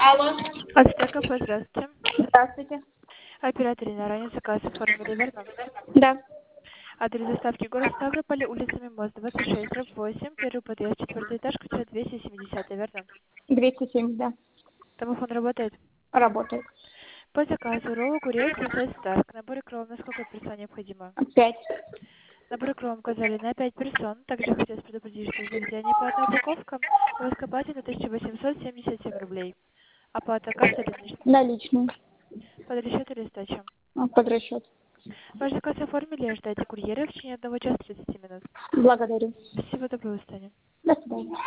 Алло. Ацтеков, здравствуйте. Здравствуйте. Оператор на ранее заказ оформили, верно? Да. Адрес доставки город Ставрополь, улица Мимоз, 26, дробь 8, первый подъезд, четвертый этаж, квартира 270, верно? 207, да. Домофон работает. Работает. По заказу ролл, огурец, лосось, старк. Набор кров на сколько персон необходимо? 5. Набор кров указали на 5 персон. Также хотелось предупредить, что заведение по одной упаковке у вас копатель на 1877 рублей. Оплата картой или наличными? Наличные. Под расчет или сдача? Под расчет. Ваш заказ оформили, ожидайте курьера в течение 1 часа 30 минут. Благодарю. Спасибо, доброго устания. До свидания.